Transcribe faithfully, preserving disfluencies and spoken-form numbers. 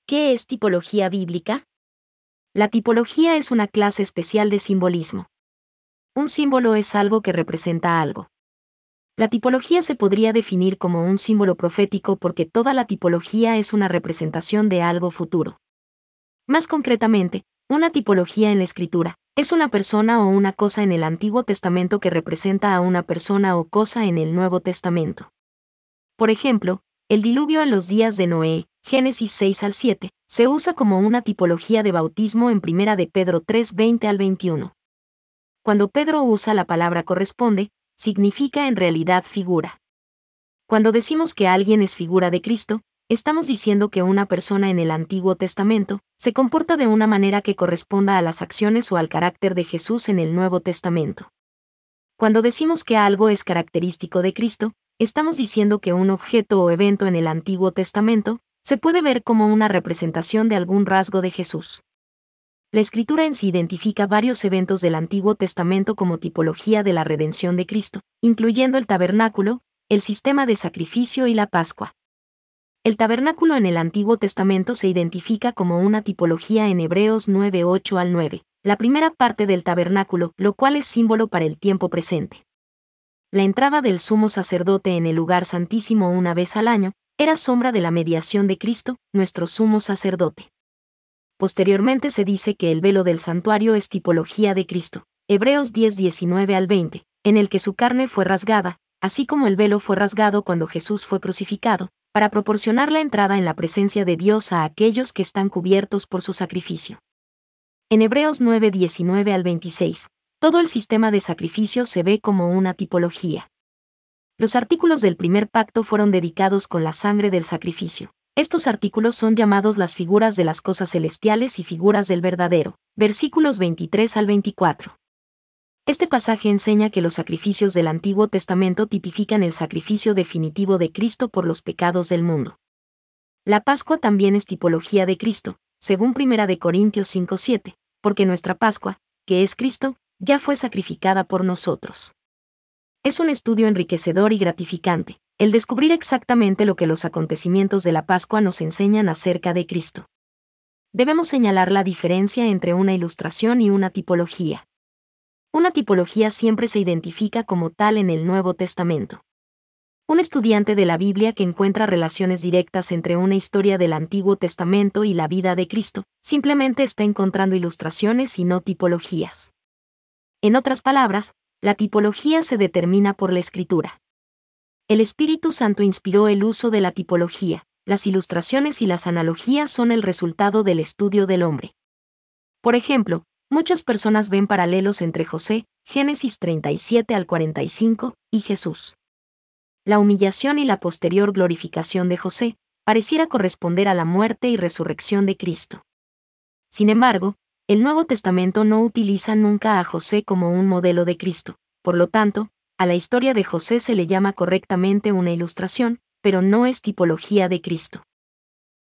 ¿Qué es tipología bíblica? La tipología es una clase especial de simbolismo. Un símbolo es algo que representa algo. La tipología se podría definir como un símbolo profético porque toda la tipología es una representación de algo futuro. Más concretamente, una tipología en la Escritura es una persona o una cosa en el Antiguo Testamento que representa a una persona o cosa en el Nuevo Testamento. Por ejemplo, el diluvio en los días de Noé, Génesis seis al siete, se usa como una tipología de bautismo en Primera de Pedro tres, veinte al veintiuno. Cuando Pedro usa la palabra corresponde, significa en realidad figura. Cuando decimos que alguien es figura de Cristo, estamos diciendo que una persona en el Antiguo Testamento se comporta de una manera que corresponda a las acciones o al carácter de Jesús en el Nuevo Testamento. Cuando decimos que algo es característico de Cristo, estamos diciendo que un objeto o evento en el Antiguo Testamento se puede ver como una representación de algún rasgo de Jesús. La Escritura en sí identifica varios eventos del Antiguo Testamento como tipología de la redención de Cristo, incluyendo el tabernáculo, el sistema de sacrificio y la Pascua. El tabernáculo en el Antiguo Testamento se identifica como una tipología en Hebreos nueve, ocho al nueve, la primera parte del tabernáculo, lo cual es símbolo para el tiempo presente. La entrada del sumo sacerdote en el lugar santísimo una vez al año era sombra de la mediación de Cristo, nuestro sumo sacerdote. Posteriormente se dice que el velo del santuario es tipología de Cristo, Hebreos diez, diecinueve al veinte, en el que su carne fue rasgada, así como el velo fue rasgado cuando Jesús fue crucificado, para proporcionar la entrada en la presencia de Dios a aquellos que están cubiertos por su sacrificio. En Hebreos nueve, diecinueve al veintiséis, todo el sistema de sacrificios se ve como una tipología. Los artículos del primer pacto fueron dedicados con la sangre del sacrificio. Estos artículos son llamados las figuras de las cosas celestiales y figuras del verdadero, versículos veintitrés al veinticuatro. Este pasaje enseña que los sacrificios del Antiguo Testamento tipifican el sacrificio definitivo de Cristo por los pecados del mundo. La Pascua también es tipología de Cristo, según Primera de Corintios cinco, siete, porque nuestra Pascua, que es Cristo, ya fue sacrificada por nosotros. Es un estudio enriquecedor y gratificante, el descubrir exactamente lo que los acontecimientos de la Pascua nos enseñan acerca de Cristo. Debemos señalar la diferencia entre una ilustración y una tipología. Una tipología siempre se identifica como tal en el Nuevo Testamento. Un estudiante de la Biblia que encuentra relaciones directas entre una historia del Antiguo Testamento y la vida de Cristo, simplemente está encontrando ilustraciones y no tipologías. En otras palabras, la tipología se determina por la Escritura. El Espíritu Santo inspiró el uso de la tipología, las ilustraciones y las analogías son el resultado del estudio del hombre. Por ejemplo, muchas personas ven paralelos entre José, Génesis treinta y siete al cuarenta y cinco, y Jesús. La humillación y la posterior glorificación de José pareciera corresponder a la muerte y resurrección de Cristo. Sin embargo, el Nuevo Testamento no utiliza nunca a José como un modelo de Cristo, por lo tanto, a la historia de José se le llama correctamente una ilustración, pero no es tipología de Cristo.